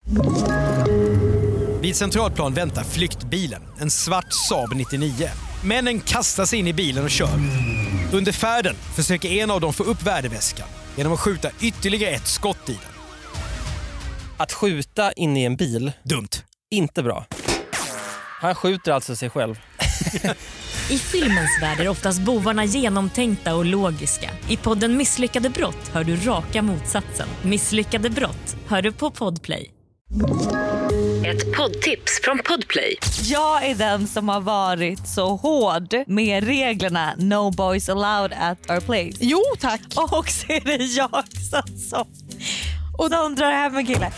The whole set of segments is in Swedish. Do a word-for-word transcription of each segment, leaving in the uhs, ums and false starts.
Vid Centralplan väntar flyktbilen, en svart Saab nittionio. Männen kastar sig in i bilen och kör. Under färden försöker en av dem få upp värdeväskan genom att skjuta ytterligare ett skott i den. Att skjuta in i en bil, dumt. Inte bra. Han skjuter alltså sig själv. I filmens värld är oftast bovarna genomtänkta och logiska. I podden Misslyckade brott hör du raka motsatsen. Misslyckade brott hör du på Podplay. Ett poddtips från Podplay. Jag är den som har varit så hård med reglerna No boys allowed at our place. Jo, tack. Och så är det jag som och de drar hem en kille.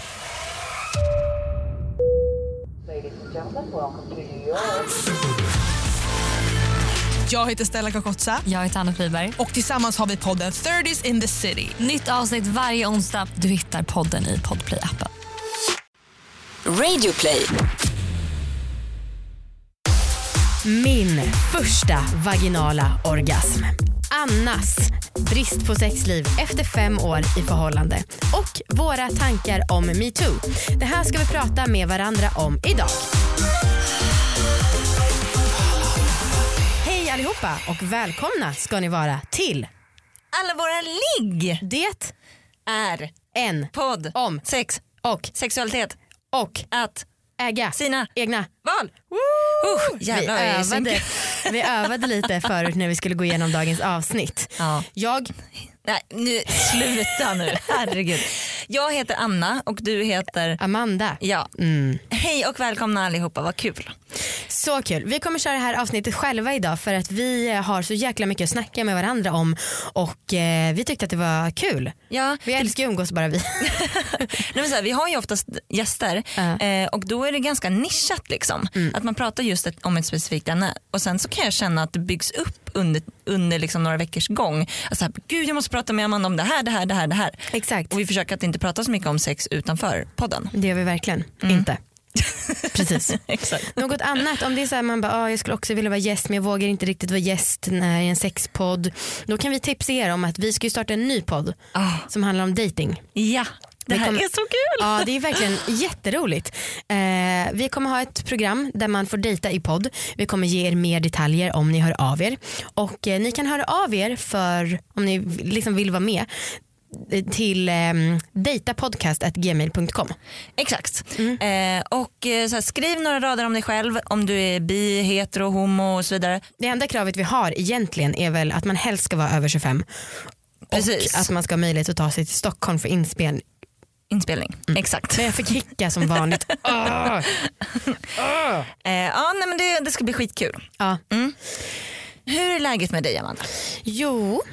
Jag heter Stella Kakotsa. Jag heter Anna Friberg. Och tillsammans har vi podden thirties in the city. Nytt avsnitt varje onsdag. Du hittar podden i Podplay-appen. Radioplay. Min första vaginala orgasm. Annas brist på sexliv efter fem år i förhållande. Och våra tankar om MeToo. Det här ska vi prata med varandra om idag. Hej allihopa och välkomna ska ni vara till Alla våra ligg. Det är en podd om sex och sexualitet och att äga sina egna val. Uh, vi, jävlar, jag är övade, vi övade lite förut när vi skulle gå igenom dagens avsnitt. Ja. Jag Nej, nu sluta nu. Herregud. Jag heter Anna och du heter Amanda. Ja. Mm. Hej och välkomna allihopa, vad kul. Så kul. Vi kommer köra det här avsnittet själva idag för att vi har så jäkla mycket att snacka med varandra om och eh, vi tyckte att det var kul. Ja. Vi älskar ju umgås bara vi. Nej, men så här, vi har ju oftast gäster uh. eh, och då är det ganska nischat liksom. Mm. Att man pratar just ett, om ett specifikt ämne och sen så kan jag känna att det byggs upp under, under liksom några veckors gång. Alltså, gud jag måste prata med Amanda om det här, det här, det här, det här. Exakt. Och vi försöker att inte prata så mycket om sex utanför podden. Det gör vi verkligen Mm. inte. Precis. Exakt. Något annat, om det är så här man bara, ah, jag skulle också vilja vara gäst men jag vågar inte riktigt vara gäst när i en sexpodd. Då kan vi tipsa er om att vi ska ju starta en ny podd oh. som handlar om dating. Ja, det här kommer, är så kul. Ja, det är verkligen jätteroligt. Eh, vi kommer ha ett program där man får dejta i podd. Vi kommer ge er mer detaljer om ni hör av er. Och eh, ni kan höra av er för om ni liksom vill vara med till eh, datapodcast at gmail punkt com. Exakt. Mm. Eh, och eh, så här, skriv några rader om dig själv, om du är bi, hetero, homo och så vidare. Det enda kravet vi har egentligen är väl att man helst ska vara över tjugofem. Precis. Och att man ska ha möjlighet att ta sig till Stockholm för inspel... inspelning. Mm. Exakt. Men jag fick hicka som vanligt. oh. Oh. Eh, ja, nej, men det, det ska bli skitkul. Ja. Mm. Hur är läget med dig, Amanda? Jo,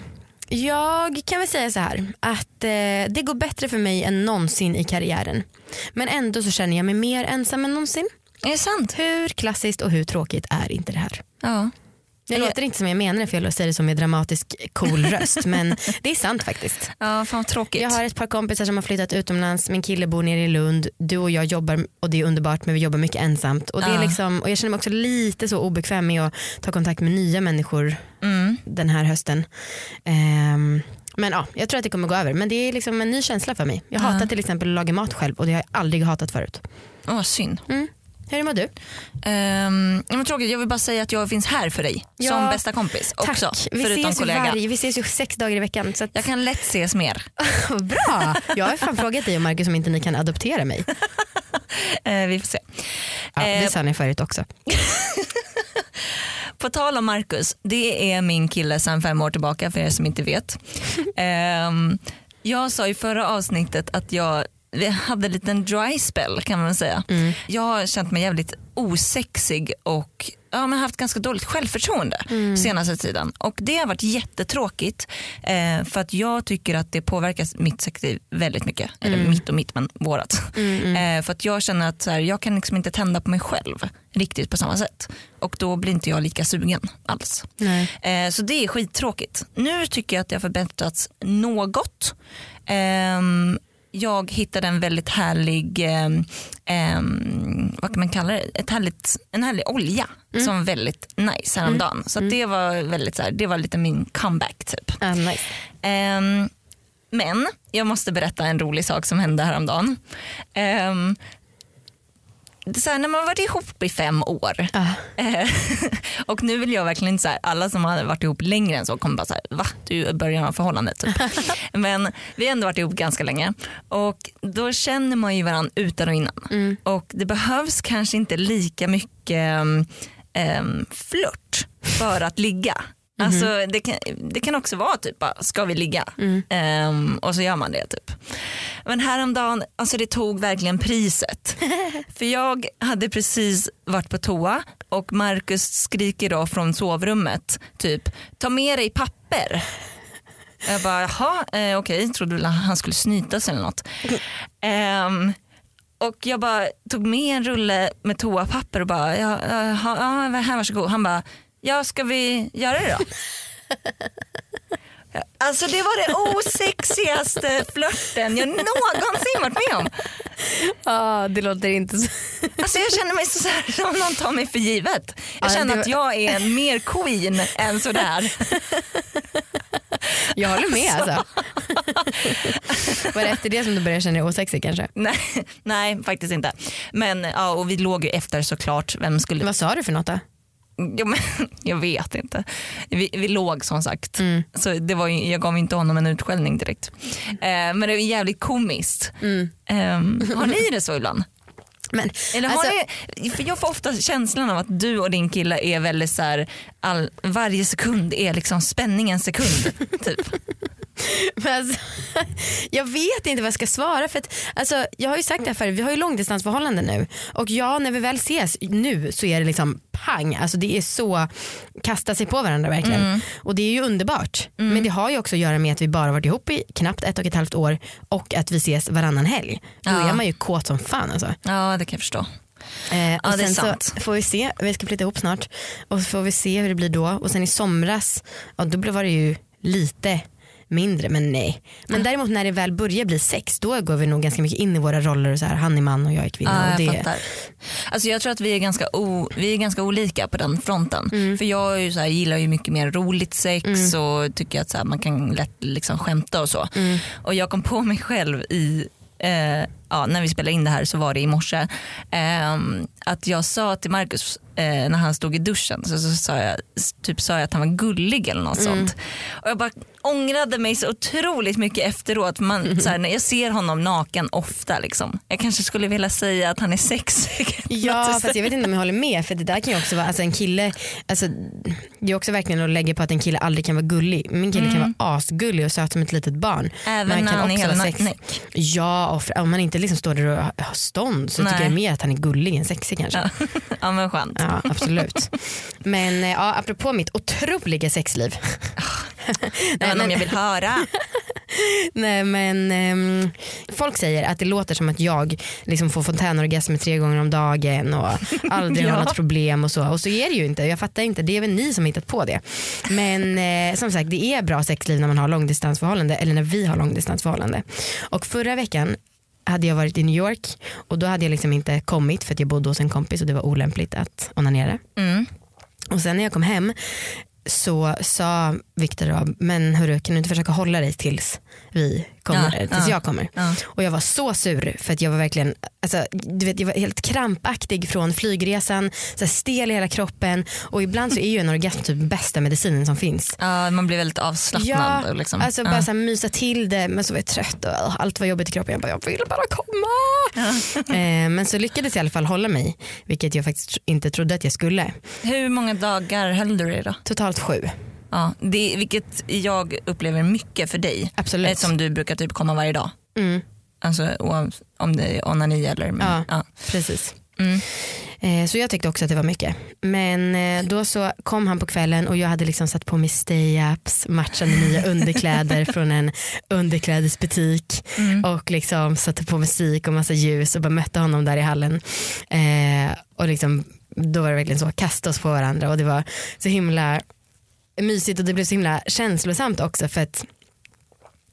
jag kan väl säga så här att eh, det går bättre för mig än någonsin i karriären. Men ändå så känner jag mig mer ensam än någonsin. Är det sant? Hur klassiskt och hur tråkigt är inte det här? Ja. Jag låter inte som jag menar det för jag säger det som med dramatisk cool röst. Men det är sant faktiskt. Ja, fan tråkigt. Jag har ett par kompisar som har flyttat utomlands. Min kille bor nere i Lund. Du och jag jobbar och det är underbart men vi jobbar mycket ensamt. Och, det ja. är liksom, och jag känner mig också lite så obekväm med att ta kontakt med nya människor mm. den här hösten. Um, men ja, jag tror att det kommer gå över. Men det är liksom en ny känsla för mig. Jag hatar ja. till exempel att laga mat själv och det har jag aldrig hatat förut. Åh, oh, synd. Mm. Hur mår du? Um, jag, tråkigt. jag vill bara säga att jag finns här för dig ja, som bästa kompis också. Tack. Vi förutom ses kollega. Varje, vi ses ju sex dagar i veckan. Så att... Jag kan lätt ses mer. Bra! Jag har fan frågat dig och Marcus om inte ni kan adoptera mig. uh, vi får se. Ja, det uh, sa ni förut också. På tal om Marcus, det är min kille sedan fem år tillbaka för er som inte vet. um, jag sa i förra avsnittet att jag vi hade en liten dry spell kan man säga. Mm. Jag har känt mig jävligt osexig och ja, men haft ganska dåligt självförtroende mm. senaste tiden. Och det har varit jättetråkigt eh, för att jag tycker att det påverkar mitt sexliv väldigt mycket. Mm. Eller mitt och mitt men vårat. Mm, mm. Eh, för att jag känner att så här, jag kan liksom inte tända på mig själv riktigt på samma sätt. Och då blir inte jag lika sugen alls. Nej. Eh, så det är skittråkigt. Nu tycker jag att det har förbättrats något. Ehm Jag hittade en väldigt härlig eh, eh, vad kan man kalla det? Ett härligt, en härlig olja mm. som var väldigt nice häromdagen. Mm. Så att det var väldigt så här, det var lite min comeback typ. Ah, nice. eh, Men jag måste berätta en rolig sak som hände häromdagen. Um, det är så här, när man har varit ihop i fem år Uh. och nu vill jag verkligen inte så här, alla som har varit ihop längre än så kommer bara så här, va? Du börjar ha förhållande typ. Men vi har ändå varit ihop ganska länge och då känner man ju varandra utan och innan. Mm. Och det behövs kanske inte lika mycket um, flört för att ligga. Mm-hmm. Alltså det kan, det kan också vara typ, ska vi ligga? Mm. Um, och så gör man det typ. Men häromdagen, alltså det tog verkligen priset. För jag hade precis varit på toa och Marcus skriker då från sovrummet typ, ta med dig papper. Jag bara, jaha, eh, okej, okay. Trodde väl han skulle snyta sig eller något. Um, och jag bara tog med en rulle med toapapper och bara, ja, ja, ja här, varsågod. Han bara, ja, ska vi göra det då? Alltså det var det osexigaste flörten jag någonsin varit med om. Ja, det låter inte så. Alltså jag känner mig så här, som någon tar mig för givet. Jag ja, känner var... att jag är en mer queen än sådär. Jag håller med alltså. Var det efter det som du började känna dig osexig kanske? Nej, nej, faktiskt inte. Men ja, och vi låg ju efter såklart. Vem skulle... Vad sa du för något då? Ja, men, jag vet inte. Vi, vi låg som sagt. Mm. Så det var ju, jag gav inte honom en utskällning direkt. Eh, men det är jävligt komiskt. Mm. Eh, har ni det så ibland? Men, Eller har alltså, ni, för jag får ofta känslan av att du och din kille är väldigt så här, all, varje sekund är liksom spänningens sekund typ. Men alltså, jag vet inte vad jag ska svara för att, alltså, jag har ju sagt det här förut, vi har ju långdistansförhållande nu och ja, när vi väl ses nu så är det liksom pang, alltså det är så kasta sig på varandra verkligen mm. och det är ju underbart mm. men det har ju också att göra med att vi bara varit ihop i knappt ett och ett halvt år och att vi ses varannan helg. Då ja. Är man ju kåt som fan alltså. Ja, det kan jag förstå. Eh, och ja, sen så får vi se, vi ska flytta ihop snart och så får vi se hur det blir då och sen i somras, ja, då var det ju lite mindre, men nej. Men mm. däremot när det väl börjar bli sex, då går vi nog ganska mycket in i våra roller och så här, han är man och jag är kvinna. Ja, och det... jag fattar. Alltså jag tror att vi är ganska, o... vi är ganska olika på den fronten. Mm. För jag är ju så här, gillar ju mycket mer roligt sex mm. och tycker att så här, man kan lätt liksom skämta och så. Mm. Och jag kom på mig själv i eh, ja, när vi spelade in det här så var det i morse eh, att jag sa till Marcus eh, när han stod i duschen så, så sa jag typ sa jag att han var gullig eller något mm. sånt. Och jag bara ångrade mig så otroligt mycket efteråt. Man, mm. så här, när jag ser honom naken ofta liksom. Jag kanske skulle vilja säga att han är sexig. Ja, fast jag vet inte om jag håller med, för det där kan ju också vara, alltså en kille, alltså det är också verkligen att lägga på att en kille aldrig kan vara gullig. Min kille mm. kan vara asgullig och söt som ett litet barn. Även men han när kan han också är vara hela sexig. Ja, och om man inte liksom står där och har stånd så Nej. tycker jag mer att han är gullig än sexig kanske. Ja, ja men skönt. Ja, absolut. Men ja, apropå mitt otroliga sexliv. Nej, men om jag vill höra. Nej, men um, folk säger att det låter som att jag liksom får fontänorgasm tre gånger om dagen och aldrig ja. har något problem och så. Och så är det ju inte. Jag fattar inte. Det är väl ni som hittat på det. Men eh, som sagt, det är bra sexliv när man har långdistansförhållande eller när vi har långdistansförhållande. Och förra veckan hade jag varit i New York och då hade jag liksom inte kommit för att jag bodde hos en kompis och det var olämpligt att onanera. Mm. Och sen när jag kom hem så sa Victor då, men hörru, kan du inte försöka hålla dig tills vi kommer, ja, tills ja, jag kommer. Ja. Och jag var så sur för att jag var verkligen, alltså, du vet, jag var helt krampaktig från flygresan, så här stel i hela kroppen och ibland så är ju en orgasm typ bästa medicinen som finns. Ja, man blir väldigt avslappnad. Ja, liksom. alltså bara ja. så här, mysa till det, men så var jag trött och allt var jobbigt i kroppen. Jag bara, jag vill bara komma. Ja. eh, men så lyckades jag i alla fall hålla mig, vilket jag faktiskt inte trodde att jag skulle. Hur många dagar höll du dig då? Totalt sju. Ja, det, vilket jag upplever mycket för dig. Absolut. Eftersom du brukar typ komma varje dag. Mm. Alltså om det är onani eller... Men, ja, ja, precis. Mm. Eh, så jag tyckte också att det var mycket. Men eh, då så kom han på kvällen och jag hade liksom satt på mig stay-ups, matchande nya underkläder från en underklädesbutik mm. och liksom satte på musik och massa ljus och bara mötte honom där i hallen. Eh, och liksom, då var det verkligen så, kasta oss på varandra och det var så himla mysigt och det blev så himla känslosamt också för att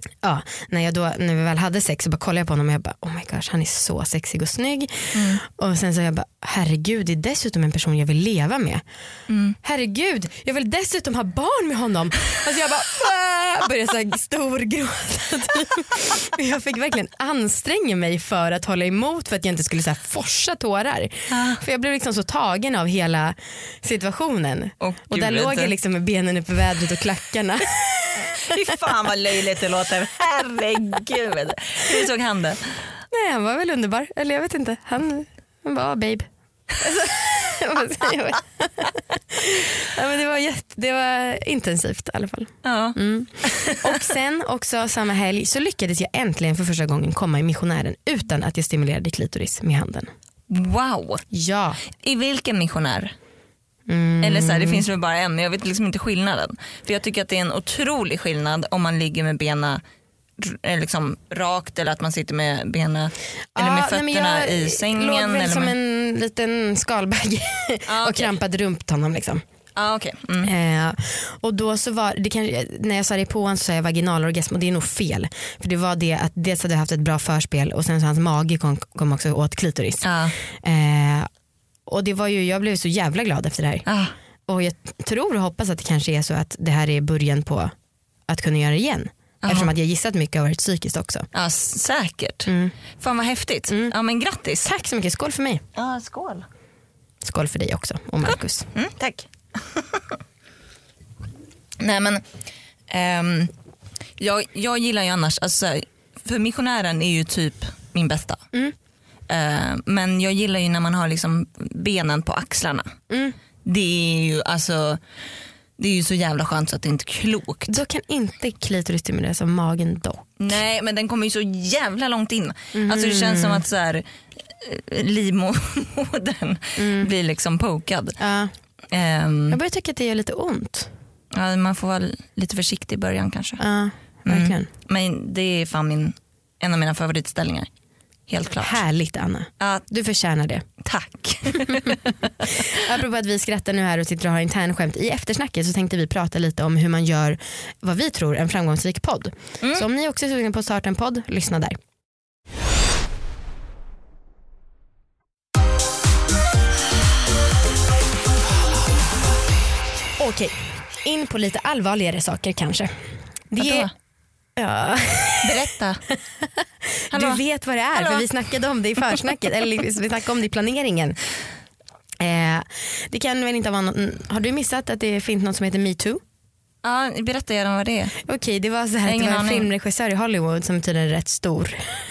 Ja, när, jag då, när vi väl hade sex så bara kollade jag på honom och jag bara oh my gosh, han är så sexig och snygg. Mm. Och sen så jag bara herregud, det är dessutom en person jag vill leva med. Mm. Herregud, jag vill dessutom ha barn med honom. Alltså jag bara började så här storgråta. Jag fick verkligen anstränga mig för att hålla emot för att jag inte skulle så här forsa tårar. Ah. För jag blev liksom så tagen av hela situationen. Oh, och där låg jag liksom med benen upp i vädret och klackarna. Fy fan vad löjligt det låter. Herregud. Hur såg han det? Nej, han var väl underbar. Eller jag vet inte. Han, han var babe. Alltså, ja, men det var jätte, det var intensivt i alla fall. Ja. Mm. Och sen också samma helg så lyckades jag äntligen för första gången komma i missionären utan att jag stimulerade klitoris med handen. Wow. Ja. I vilken missionär? Mm. Eller så här, det finns väl bara en, men jag vet liksom inte skillnaden. För jag tycker att det är en otrolig skillnad om man ligger med benen liksom rakt eller att man sitter med benen ja, eller med fötterna nej, i sängen. Låg väl eller som med... en liten skalbagge ah, okay. och krampade runt honom liksom. Ah, okay. Mm. eh, och då så var det kanske, när jag sa det på honom så sa jag vaginalorgasm och det är nog fel. För det var det att dels hade jag haft ett bra förspel och sen så hans mage kom, kom också åt klitoris. Ah. Eh, och det var ju, jag blev så jävla glad efter det här. Ah. Och jag tror och hoppas att det kanske är så att det här är början på att kunna göra det igen. Aha. Eftersom att jag gissat mycket har varit psykiskt också. Ja, säkert. Mm. Fan vad häftigt. Mm. Ja, men grattis. Tack så mycket. Skål för mig. Ja, skål. Skål för dig också. Och Marcus. Mm, tack. Nej men um, jag, jag gillar ju annars alltså, för missionären är ju typ min bästa. Mm. Uh, men jag gillar ju när man har liksom benen på axlarna. Mm. Det är ju alltså det är ju så jävla skönt så att det inte är klokt. Då kan inte klitoris stimuleras av magen dock. Nej, men den kommer ju så jävla långt in. Mm. Alltså det känns som att så här livmodern mm. blir liksom pokad. Ja. Um, jag börjar tycka att det gör lite ont. Ja, man får vara lite försiktig i början kanske. Ja, verkligen. Mm. Men det är fan min, en av mina favoritställningar. Helt klart. Härligt Anna. Ja. Du förtjänar det. Tack. Apropå att vi skrattar nu här och sitter och har internskämt i eftersnacket så tänkte vi prata lite om hur man gör vad vi tror en framgångsrik podd. Mm. Så om ni också är sugna på att starta en podd, lyssna där. Okej, in på lite allvarligare saker kanske. Det är... Ja. Berätta. Du vet vad det är. Hallå. För vi snackade om det i försnacket. Eller vi snackade om det i planeringen. eh, Det kan väl inte vara någon... Har du missat att det finns något som heter Me Too? Ja, berätta gärna vad det är. Okej, okay, det var så här, det var en aning. filmregissör i Hollywood som tydligen är rätt stor.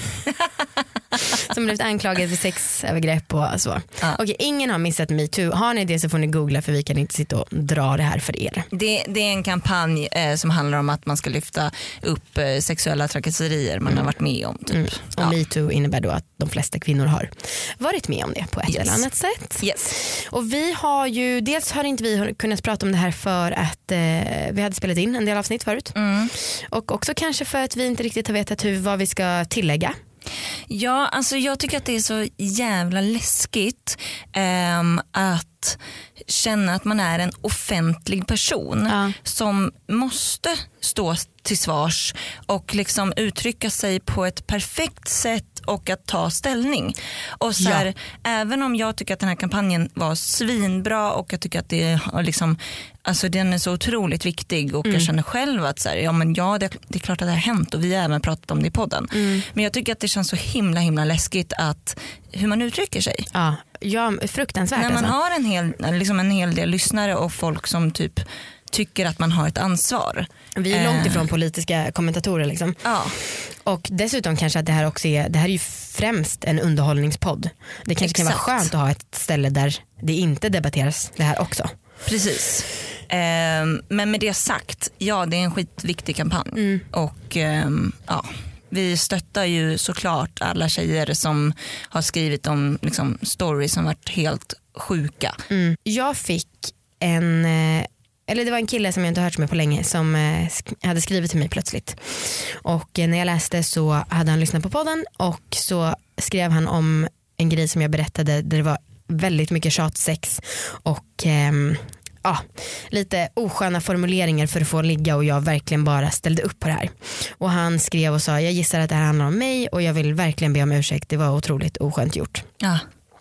Som blivit anklagad för sexövergrepp och så. Ja. Okej, okay, ingen har missat Me Too. Har ni det så får ni googla för vi kan inte sitta och dra det här för er. Det, det är en kampanj eh, som handlar om att man ska lyfta upp eh, sexuella trakasserier man mm. har varit med om. Typ. Mm. Och ja. Me Too innebär då att de flesta kvinnor har varit med om det på ett yes. eller annat sätt. Yes. Och vi har ju, dels har inte vi kunnat prata om det här för att eh, vi hade spelat in en del avsnitt förut. Mm. Och också kanske för att vi inte riktigt har vetat hur, vad vi ska tillägga. Ja, alltså jag tycker att det är så jävla läskigt um, att känna att man är en offentlig person ja. som måste stå till svars och liksom uttrycka sig på ett perfekt sätt och att ta ställning. Och så här, ja. även om jag tycker att den här kampanjen var svinbra och jag tycker att det är liksom, alltså den är så otroligt viktig och mm. jag känner själv att så här, ja men ja det, det är klart att det har hänt och vi har även pratat om det i podden. Mm. Men jag tycker att det känns så himla himla läskigt att hur man uttrycker sig. Ja, ja fruktansvärt. När man alltså. har en hel, liksom en hel del lyssnare och folk som typ tycker att man har ett ansvar. Vi är långt ifrån politiska kommentatorer liksom. Ja. Och dessutom kanske att det här också är, det här är ju främst en underhållningspodd. Det kanske Exakt. kan vara skönt att ha ett ställe där det inte debatteras det här också. Precis. Um, men med det sagt, ja det är en skitviktig kampanj. Mm. Och um, ja, vi stöttar ju såklart alla tjejer som har skrivit om liksom, stories som varit helt sjuka. Mm. Jag fick en... Eller det var en kille som jag inte hört med på länge som eh, hade skrivit till mig plötsligt. Och eh, när jag läste så hade han lyssnat på podden och så skrev han om en grej som jag berättade där det var väldigt mycket tjatsex och eh, ja, lite osköna formuleringar för att få ligga, och jag verkligen bara ställde upp på det här. Och han skrev och sa, jag gissar att det här handlar om mig och jag vill verkligen be om ursäkt, det var otroligt oskönt gjort. Ja.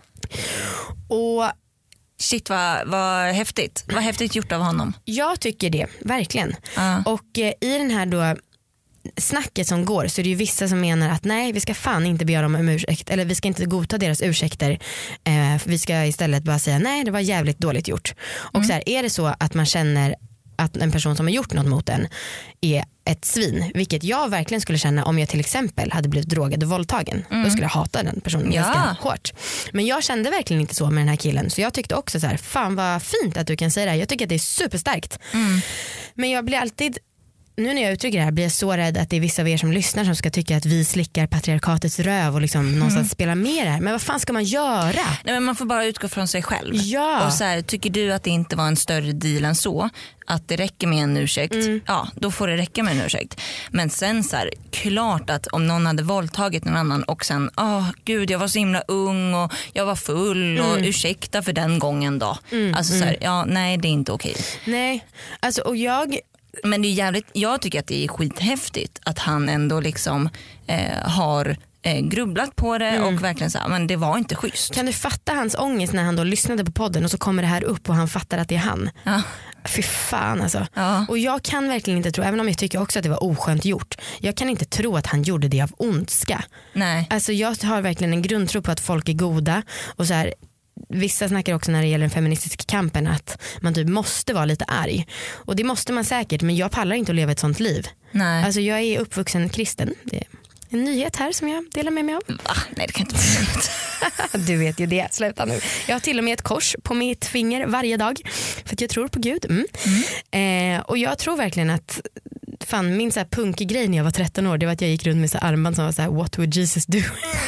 Och shit vad, vad häftigt. Vad häftigt gjort av honom. jag tycker det, verkligen. Ja. Och eh, i den här då snacket som går så är det ju vissa som menar att nej, vi ska fan inte begära om ursäkt, eller vi ska inte godta deras ursäkter, eh, vi ska istället bara säga nej, det var jävligt dåligt gjort. Och Mm. så här, är det så att man känner att en person som har gjort något mot en är ett svin, vilket jag verkligen skulle känna om jag till exempel hade blivit drogad och våldtagen, då skulle jag hata den personen Ja. ganska hårt. Men jag kände verkligen inte så med den här killen, så jag tyckte också så här, fan vad fint att du kan säga det här, jag tycker att det är superstarkt. Men jag blir alltid, nu när jag uttrycker det här, blir jag så rädd att det är vissa av er som lyssnar som ska tycka att vi slickar patriarkatets röv och liksom någonstans spelar med det här. Men vad fan ska man göra? Nej, men man får bara utgå från sig själv. Ja. Och så här, tycker du att det inte var en större deal än så, att det räcker med en ursäkt, ja då får det räcka med en ursäkt. Men sen så här, klart att om någon hade våldtagit någon annan och sen, åh oh, gud jag var så himla ung och jag var full och ursäkta för den gången då. Alltså så här, ja nej det är inte okej. Nej, alltså och jag... Men det är jävligt, jag tycker att det är skithäftigt att han ändå liksom eh, har eh, grubblat på det och verkligen så här, men det var inte schysst. Kan du fatta hans ångest när han då lyssnade på podden och så kommer det här upp och han fattar att det är han? Ja. Fy fan alltså. Ja. Och jag kan verkligen inte tro, även om jag tycker också att det var oskönt gjort, jag kan inte tro att han gjorde det av ondska. Nej. Alltså jag har verkligen en grundtro på att folk är goda, och så här, vissa snackar också när det gäller den feministiska kampen att man typ måste vara lite arg, och det måste man säkert, men jag pallar inte att leva ett sånt liv. Nej. Alltså jag är uppvuxen kristen, det är en nyhet här som jag delar med mig av. Va? Nej det kan inte vara nytt. Du vet ju det, sluta nu. Jag har till och med ett kors på mitt finger varje dag för att jag tror på Gud. Mm. Mm. Eh, och jag tror verkligen att fan, min så här punkig grej när jag var tretton år, det var att jag gick runt med så här armband som var så här, what would Jesus do?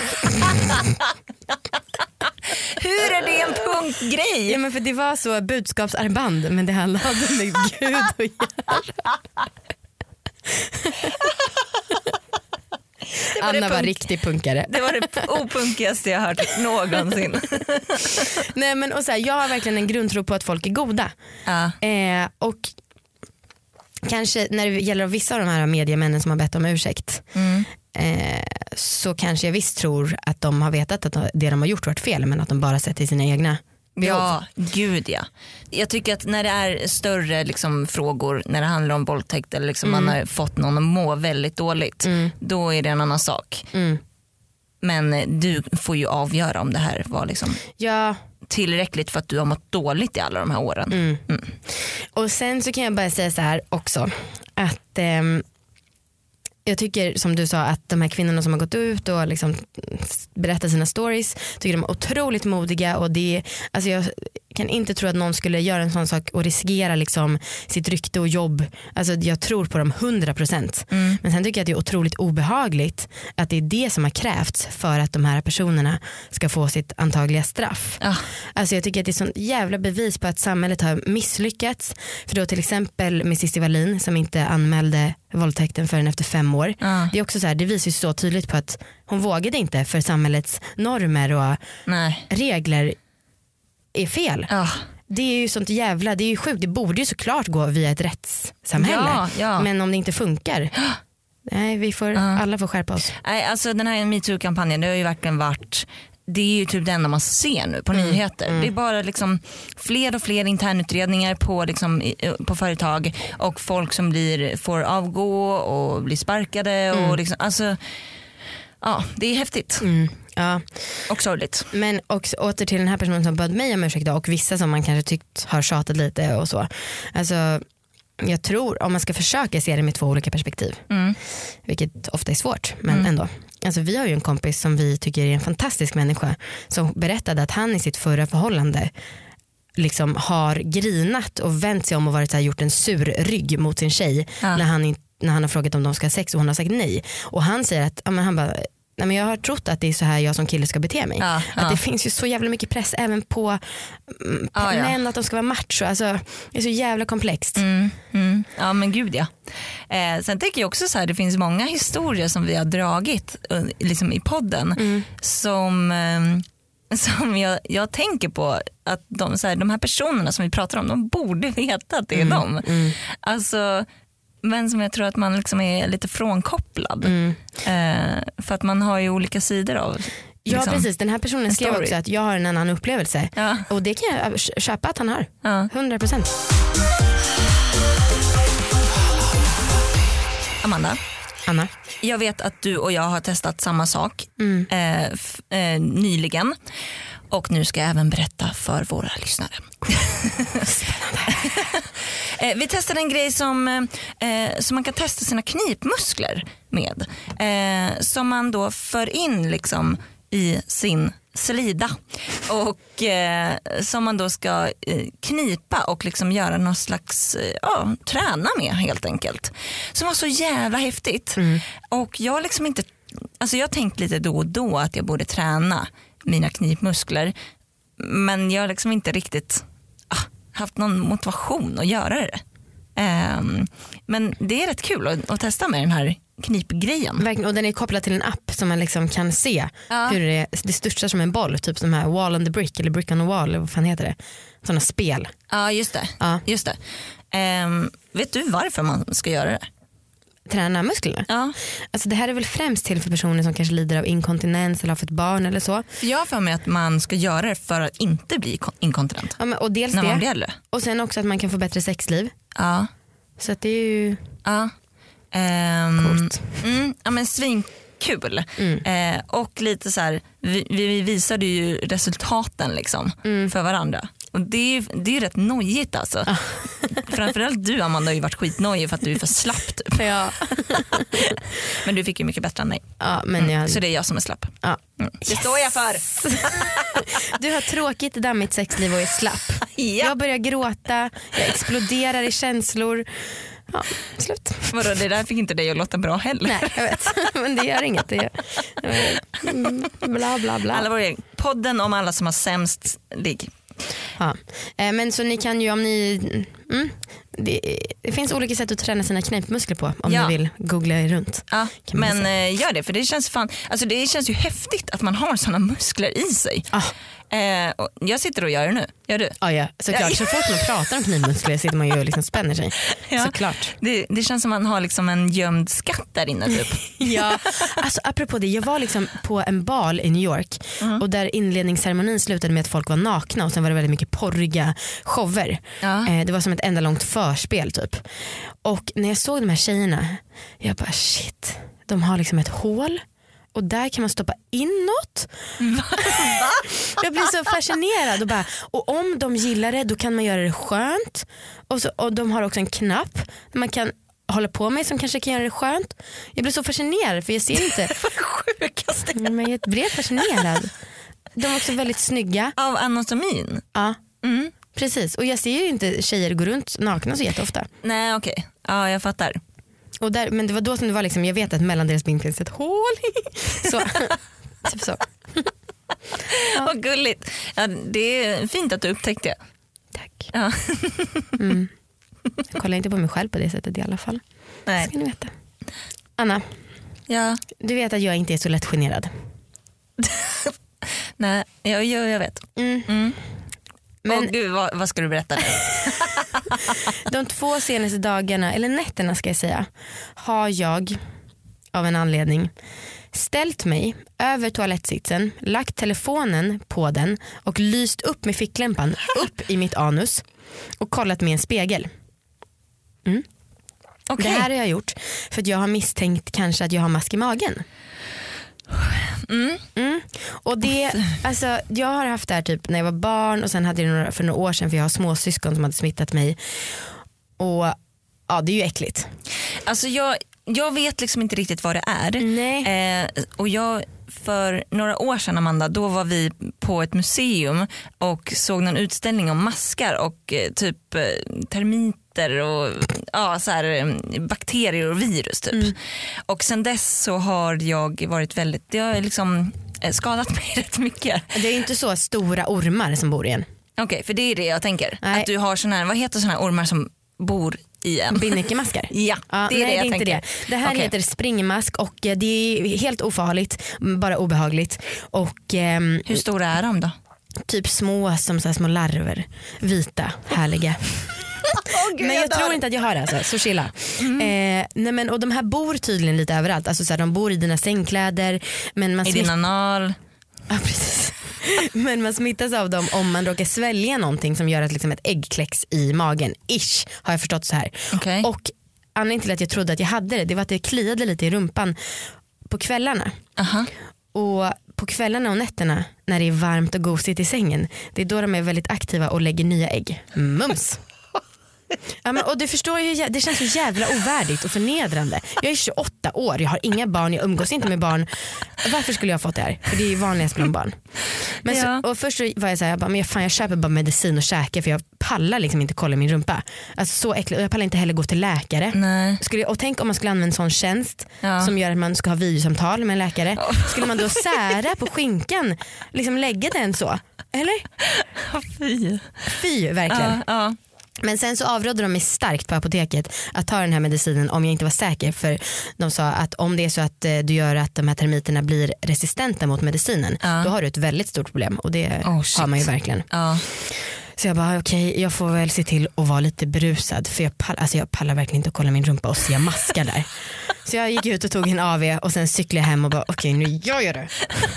Hur är det en punktgrej? Ja, men för det var så budskapsarmband, men det handlade med Gud att göra. var Anna det var punk- riktig punkare. Det var det opunkigaste jag hört någonsin. Nej, men och så här, jag har verkligen en grundtro på att folk är goda. Ja. Eh, och kanske när det gäller vissa av de här mediemännen som har bett om ursäkt, Mm. eh, så kanske jag visst tror att de har vetat att det de har gjort varit fel, men att de bara sett till sina egna behov. Ja, gud ja. Jag tycker att när det är större liksom, frågor, när det handlar om våldtäkt eller liksom, Mm. man har fått någon att må väldigt dåligt, Mm. då är det en annan sak. Mm. Men du får ju avgöra om det här var liksom Ja. tillräckligt för att du har mått dåligt i alla de här åren. Mm. Mm. Och sen så kan jag bara säga så här också, att ehm, jag tycker som du sa att de här kvinnorna som har gått ut och liksom berättat sina stories, tycker de är otroligt modiga, och det, alltså jag kan inte tro att någon skulle göra en sån sak och riskera liksom sitt rykte och jobb. Alltså jag tror på dem hundra procent. Mm. Men sen tycker jag att det är otroligt obehagligt att det är det som har krävts för att de här personerna ska få sitt antagliga straff. Ja. Alltså jag tycker att det är sånt jävla bevis på att samhället har misslyckats. För då till exempel med Cissi Wallin som inte anmälde våldtäkten förrän efter fem år. Ja. Det är också så här, det visar ju så tydligt på att hon vågade inte, för samhällets normer och Nej. regler är fel. Ja. Det är ju sånt jävla, det är ju sjukt. Det borde ju såklart gå via ett rättssamhälle. Ja, ja. Men om det inte funkar, nej, vi får, Ja. alla får skärpa oss. Nej, alltså den här MeToo-kampanjen, det har ju verkligen varit, det är ju typ det enda man ser nu på nyheter. Det är bara liksom fler och fler internutredningar på, liksom, i- på företag, och folk som blir, får avgå och blir sparkade. Och liksom, alltså, ja, det är häftigt Mm. Ja. och sorgligt. Men också åter till den här personen som bad mig om ursäkt då, och vissa som man kanske tyckt har tjatat lite och så. Alltså jag tror, om man ska försöka se det med två olika perspektiv, Mm. vilket ofta är svårt, men Mm. ändå. Alltså vi har ju en kompis som vi tycker är en fantastisk människa, som berättade att han i sitt förra förhållande liksom har grinat och vänt sig om och varit så här, gjort en sur rygg mot sin tjej Ja. när, han, in- när han har frågat om de ska ha sex och hon har sagt nej. Och han säger att ja, men han bara, nej, men jag har trott att det är så här jag som kille ska bete mig. Ja, Att ja. det finns ju så jävla mycket press även på mm, Ja, ja. män, att de ska vara macho. Alltså, det är så jävla komplext. Mm, mm. Ja men gud ja. Eh, sen tänker jag också så här, det finns många historier som vi har dragit eh, liksom i podden Mm. som, eh, som jag, jag tänker på att de, så här, de här personerna som vi pratar om, de borde veta att det är mm. dem. Mm. Alltså, men som jag tror att man liksom är lite frånkopplad. Mm. Eh, för att man har ju olika sidor av Ja liksom, precis, den här personen skrev också att jag har en annan upplevelse. Ja. Och det kan jag köpa att han har. Ja. hundra procent. Amanda. Anna. Jag vet att du och jag har testat samma sak mm. eh, f- eh, nyligen. Och nu ska jag även berätta för våra lyssnare. eh, vi testade en grej som, eh, som man kan testa sina knipmuskler med. Eh, som man då för in liksom i sin slida och eh, som man då ska eh, knipa och liksom göra någon slags eh, ja, träna med helt enkelt. Som var så jävla häftigt. Mm. Och jag liksom inte, alltså jag har tänkt lite då och då att jag borde träna mina knipmuskler, men jag har liksom inte riktigt ah, haft någon motivation att göra det. Um, men det är rätt kul att, att testa med den här knipgrejen. Verkligen, och den är kopplad till en app som man liksom kan se ja. hur det, det största som en boll, typ som här Wall on the Brick eller Brick on the Wall, eller vad fan heter det? Sådana spel. Ja, just det. Ja. Just det. Um, vet du varför man ska göra det? Träna musklerna? Ja. Alltså det här är väl främst till för personer som kanske lider av inkontinens eller har fått barn eller så. För jag har för mig att man ska göra det för att inte bli inkontinent. Ja, men, och dels när det. Man blir äldre. Och sen också att man kan få bättre sexliv. Ja. Så att det är ju ja. Um, coolt. Mm, ja men svinkul. Mm. Eh, och lite så här, vi, vi visade ju resultaten liksom mm. för varandra. Och det är ju det är rätt nojigt alltså. Ah. Framförallt du, Amanda, har ju varit skitnojig för att du är för slapp typ. Ja. Men du fick ju mycket bättre än mig. Ja, men jag... mm. Så det är jag som är slapp. Ja. Mm. Det yes. står jag för. Du har tråkigt dammigt sexliv och är slapp. Ja. Jag börjar gråta, jag exploderar i känslor. Ja, slut. Vadå, det där fick inte dig att låta bra heller. Nej, jag vet. Men det gör inget. Det gör... Bla bla bla. Alla var podden om alla som har sämst ligg. Ja. Men så ni kan ju om ni mm, det, det finns olika sätt att träna sina knipmuskler på om ja. ni vill googla runt. Ja, men äh, gör det, för det känns fan, alltså det känns ju häftigt att man har såna muskler i sig. Ah. Eh, och jag sitter och gör det nu. Gör du? Ja, ja. Såklart. Så fort man pratar om knipmuskler sitter man ju och liksom spänner sig. Ja. Såklart. Det, det känns som man har liksom en gömd skatt där inne typ. Ja, alltså apropå det, jag var liksom på en bal i New York mm. och där inledningsceremonin slutade med att folk var nakna och sen var det väldigt mycket porriga shower. Ja. Eh, det var som ett enda långt förspel typ. Och när jag såg de här tjejerna, jag bara shit, de har liksom ett hål. Och där kan man stoppa in något. Va? Jag blir så fascinerad. Och, bara, och om de gillar det, då kan man göra det skönt. Och, så, och de har också en knapp man kan hålla på med som kanske kan göra det skönt. Jag blir så fascinerad för jag ser inte. Vad sjukaste. Men jag blir fascinerad. De är också väldigt snygga. Av anatomin? Ja, mm. precis. Och jag ser ju inte tjejer gå runt nakna så jätteofta. Nej, okej. Okay. Ja, jag fattar. Och där, men det var då som det var liksom, jag vet att mellan deras ben finns ett hål. Så, typ så. Ja. Vad gulligt. Ja, det är fint att du upptäckte det. Tack. Ja. Mm. Jag kollar inte på mig själv på det sättet i alla fall. Nej. Ska ni veta. Anna, ja. Du vet att jag inte är så lätt generad. Nej, jag, jag, jag vet. Mm. Mm. Men, Åh, gud, vad, vad ska du berätta? De två senaste dagarna, eller nätterna ska jag säga, har jag av en anledning ställt mig över toalettsitsen, lagt telefonen på den och lyst upp med ficklämpan upp i mitt anus och kollat med en spegel. Mm. Okay. Det här har jag gjort för att jag har misstänkt kanske att jag har mask i magen. Mm. Mm. Och det, alltså, jag har haft det här typ när jag var barn och sen hade jag några, för några år sedan, för jag har små syskon som hade smittat mig. Och ja, det är ju äckligt. Alltså jag, jag vet liksom inte riktigt vad det är. Nej. Eh, och jag, för några år sedan, Amanda, då var vi på ett museum och såg någon utställning om maskar och eh, typ eh, termiter och ja, så här, bakterier och virus typ. Mm. Och sen dess så har jag varit väldigt, det har liksom skadat mig rätt mycket. Det är ju inte så stora ormar som bor i en. Okej, okay, för det är det jag tänker. Nej. Att du har såna här, vad heter såna här ormar som bor igen. Binnikemaskar? Ja, ja, det är nej, det jag det är inte tänker. det. Det här Okej. heter springmask och det är helt ofarligt, bara obehagligt. Och ehm, Hur stora är de då? typ små som så här små larver. Vita, härliga. oh, Gud, men jag, jag tror inte att jag har det alltså, så chilla. Mm. Eh, nej men, och de här bor tydligen lite överallt. Alltså, så här, de bor i dina sängkläder. Men man I din anal. Ja, precis. Men man smittas av dem om man råkar svälja någonting som gör att liksom ett ägg kläcks i magen. Ish, har jag förstått så här. Okay. Och anledningen till att jag trodde att jag hade det, det var att det kliade lite i rumpan på kvällarna. Uh-huh. Och på kvällarna och nätterna när det är varmt och gosigt i sängen, det är då de är väldigt aktiva och lägger nya ägg. Mums. Ja, men, och du förstår ju, det känns så jävla ovärdigt och förnedrande. Jag är tjugoåtta år, jag har inga barn, jag umgås inte med barn. Varför skulle jag ha fått det här? För det är ju vanligast bland barn. Men ja. så, och först så var jag så här, jag, bara, men jag, fan, jag köper bara medicin och käkar för jag pallar liksom inte kolla min rumpa. Alltså så äckligt, och jag pallar inte heller gå till läkare. Nej. Skulle, och tänk om man skulle använda en sån tjänst ja. som gör att man ska ha videosamtal med en läkare. Skulle man då sära på skinkan, liksom lägga den så? Eller? Fy. Fy, verkligen. Ja, ja. Men sen så avrådde de mig starkt på apoteket att ta den här medicinen om jag inte var säker, för de sa att om det är så att eh, du gör att de här termiterna blir resistenta mot medicinen, ja. då har du ett väldigt stort problem, och det oh, har man ju verkligen. Ja. Så jag bara okej, okay, jag får väl se till att vara lite brusad, för jag, pall, alltså jag pallar verkligen inte att kolla min rumpa och se maskar där. Så jag gick ut och tog en A V och sen cyklade jag hem och bara okej, okay, nu jag gör det.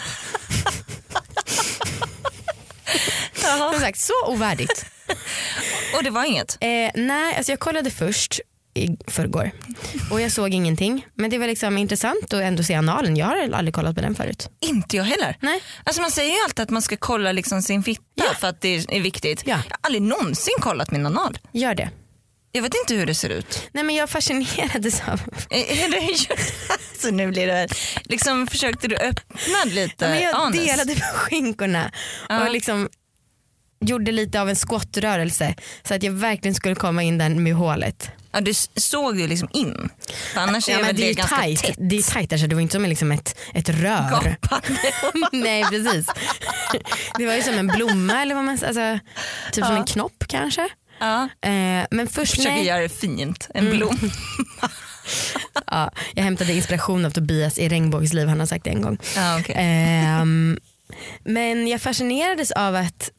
Som sagt, så ovärdigt. Och det var inget? Eh, nej, alltså jag kollade först i förrgår och jag såg ingenting. Men det var liksom intressant att ändå se analen. Jag har aldrig kollat på den förut. Inte jag heller. Nej. Alltså man säger ju alltid att man ska kolla liksom sin fitta ja. för att det är viktigt. Ja. Jag har aldrig någonsin kollat min anal. Gör det. Jag vet inte hur det ser ut. Nej, men jag fascinerades av... Så nu blir det... Liksom försökte du öppna lite ja, men jag anus? delade på skinkorna ja. och liksom gjorde lite av en skottrörelse så att jag verkligen skulle komma in där med hålet. Ja, du såg ju liksom in. För annars ja, är men det, det är ganska tajt. tätt. Det är tajt, alltså det var inte som liksom ett, ett rör. Nej, precis. Det var ju som en blomma eller vad man alltså, typ ja. som en knopp kanske. Ja. Eh, men först försöker nej. göra det fint. En mm. blomma. Ja, jag hämtade inspiration av Tobias i Regnbågsliv, han har sagt det en gång. Ja, okay. eh, men jag fascinerades av att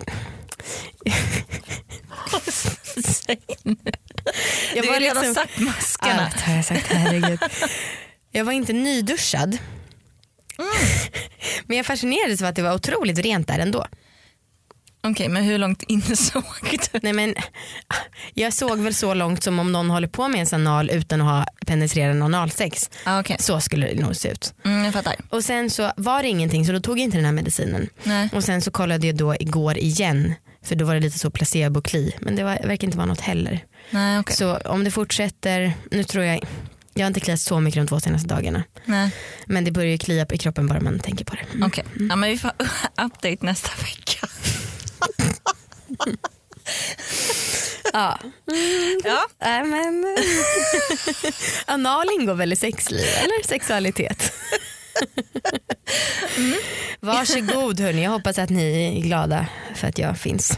jag du har redan liksom... sagt maskarna. Allt har jag sagt, herregud. Jag var inte nyduschad. Mm. Men jag fascinerades av att det var otroligt rent där ändå. Okej, okay, men hur långt in såg du? Nej, men jag såg väl så långt som om någon håller på med en anal utan att ha penetrerande analsex. Ah, okay. Så skulle det nog se ut. Mm, jag fattar. Och sen så var det ingenting, så då tog jag inte den här medicinen. Nej. Och sen så kollade jag då igår igen, för då var det lite så placebo-kli. Men det var, verkar inte vara något heller. Nej, okay. Så om det fortsätter, nu tror jag, jag har inte kliat så mycket de två senaste dagarna. Nej. Men det börjar ju klia i kroppen bara man tänker på det. Mm. Okej, okay. Ja, men vi får update nästa vecka. Ja. Mm. Ja. Äh, men anal ingår väl i sexliv eller sexualitet. Mm. Varsågod hörni, jag hoppas att ni är glada för att jag finns.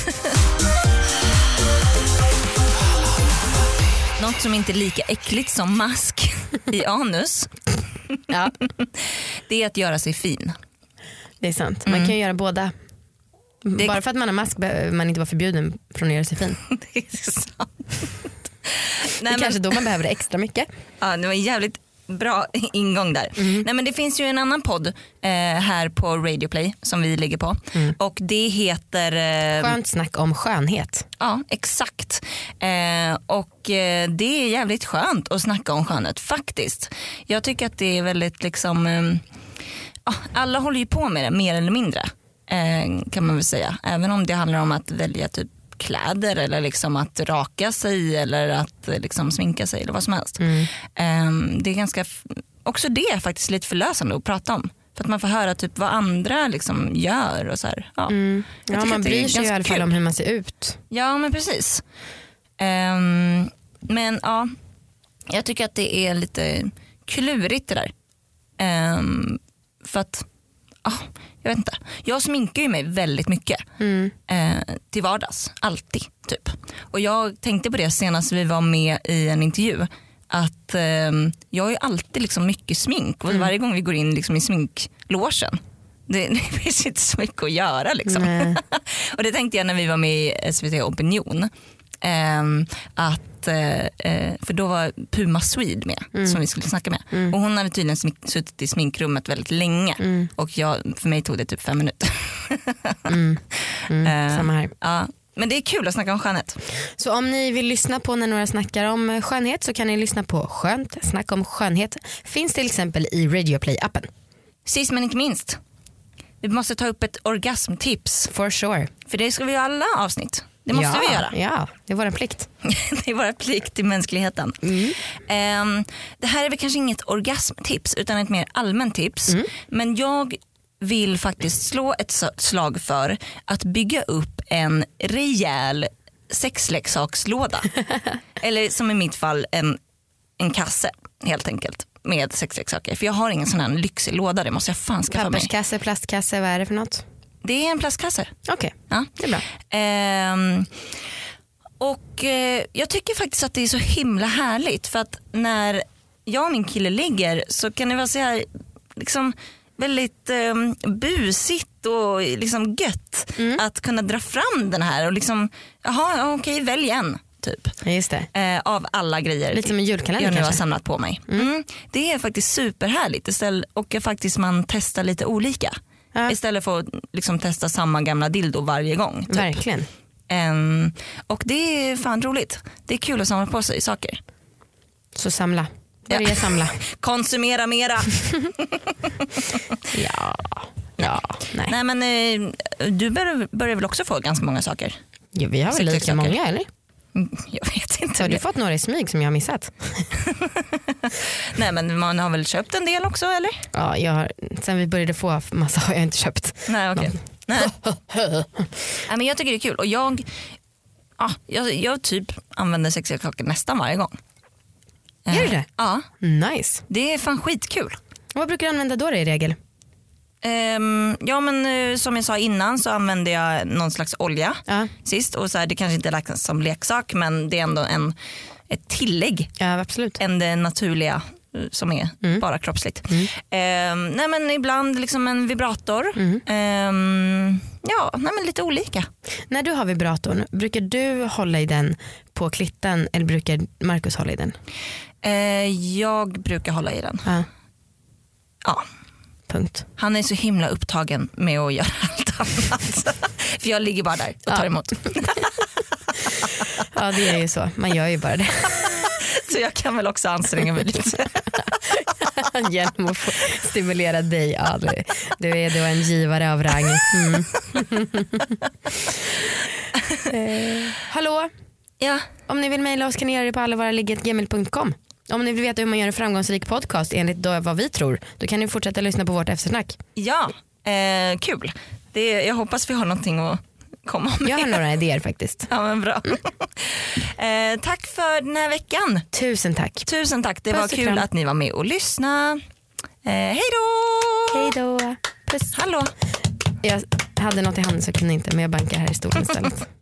Något som inte är lika äckligt som mask i anus. Ja. Det är att göra sig fin. Det är sant, man mm. kan ju göra båda. Det... Bara för att man har mask behöver man inte vara förbjuden från att göra sig fin. Det är sant. Det är men... kanske då man behöver det extra mycket. Ja, det var en jävligt bra ingång där. Mm. Nej, men det finns ju en annan podd eh, här på Radio Play som vi ligger på. Mm. Och det heter... Eh... Skönt snack om skönhet. Ja, exakt. Eh, och eh, det är jävligt skönt att snacka om skönhet faktiskt. Jag tycker att det är väldigt liksom... Eh, alla håller ju på med det mer eller mindre. Kan man väl säga. Även om det handlar om att välja typ kläder eller liksom att raka sig eller att liksom sminka sig eller vad som helst. Mm. Det är ganska, också det är faktiskt lite förlösande att prata om. För att man får höra typ vad andra liksom gör och så här. Ja, mm. Ja, man bryr sig i alla fall om hur man ser ut. Ja, men precis. Um, men ja, jag tycker att det är lite klurigt det där. Um, för att ah, jag vet inte. Jag sminkar ju mig väldigt mycket Mm. eh, till vardags, alltid typ. Och jag tänkte på det senast vi var med i en intervju, att eh, jag har ju alltid liksom mycket smink och Mm. varje gång vi går in liksom i sminklåsen, det, det finns inte så mycket att göra liksom. Nej. Och det tänkte jag när vi var med i S V T Opinion, eh, att eh, för då var Puma Swede med, Mm. som vi skulle snacka med. Mm. Och hon hade tydligen smink- suttit i sminkrummet väldigt länge. Mm. Och jag, för mig tog det typ fem minuter. Mm. Mm. Eh, Samma här. Ja, men det är kul att snacka om skönhet. Så om ni vill lyssna på när några snackar om skönhet så kan ni lyssna på Skönt snack om skönhet. Finns till exempel i Radio Play-appen. Sist men inte minst, vi måste ta upp ett orgasmtips. For sure. För det ska vi göra alla avsnitt. Det måste ja, vi göra. Ja, det är vår plikt. Det är vår plikt till mänskligheten. Mm. Um, det här är väl kanske inget orgasmtips utan ett mer allmänt tips. Mm. Men jag vill faktiskt slå ett slag för att bygga upp en rejäl sexleksakslåda. Eller som i mitt fall en, en kasse helt enkelt med sexleksaker. För jag har ingen sån här lyxig låda, det måste jag fan skaffa mig. Papperskasse, plastkasse, vad är det för något? Det är en plastkasse. Okej, okay. Ja. Det är bra. Ehm, och eh, jag tycker faktiskt att det är så himla härligt, för att när jag och min kille ligger så kan det vara så här liksom väldigt eh, busigt och liksom gött Mm. att kunna dra fram den här och liksom, jaha okej, välj en typ. Ja, just det. Eh, av alla grejer Lite som en julkalender jag nu har kanske? samlat på mig. Mm. Det är faktiskt superhärligt istället, och faktiskt man testar lite olika. Ja. Istället för att liksom testa samma gamla dildo varje gång. Typ. Verkligen. Um, och det är fan roligt. Det är kul att samla på sig saker. Så samla. Börja Ja. samla. Konsumera mera. Ja. Ja. Nej. Nej men eh, du börjar, börjar väl också få ganska många saker? Jo, vi har väl lika Sexleksaker. många eller? Mm, Jag vet inte. Så har du fått några i smyg som jag har missat? Nej men man har väl köpt en del också eller? Ja, jag har, sen vi började få massa har jag inte köpt. Nej okej. Nej. Nej men jag tycker det är kul och jag, ja, jag, jag typ använder sexleksaker nästan varje gång. Gör du det? Ja, Nice. det är fan skitkul. Vad brukar du använda då, då i regel? Um, ja men uh, som jag sa innan så använde jag någon slags olja Ja. sist och så här, det kanske inte räknas som leksak men det är ändå en, ett tillägg Ja, absolut. än det naturliga uh, som är Mm. bara kroppsligt. Mm. Um, nej men ibland liksom en vibrator. Mm. Um, ja, nej men lite olika. När du har vibratorn, brukar du hålla i den på klitten eller brukar Marcus hålla i den? Uh, jag brukar hålla i den. Ja, Ja. punkt. Han är så himla upptagen med att göra allt annat. För jag ligger bara där och tar Ja. emot. Ja, det är ju så. Man gör ju bara det. Så jag kan väl också anstränga mig lite. Genom att få stimulera dig. Ja, du, du är då en givare av rang. Mm. eh, hallå? Ja. Om ni vill mejla oss kan ni göra det på allavaraligget gmail punkt com. Om ni vill veta hur man gör en framgångsrik podcast enligt då vad vi tror, då kan ni fortsätta lyssna på vårt eftersnack. Ja, eh, kul. Det, jag hoppas vi har någonting att komma med. Jag har några idéer faktiskt. Ja, men bra. eh, tack för den här veckan. Tusen tack. Tusen tack. Det Puss var och kul kram. att ni var med och lyssnade. Eh, hej då! Hej då. Puss. Hallå. Jag hade något i handen så jag kunde inte, men jag bankar här i stolen istället.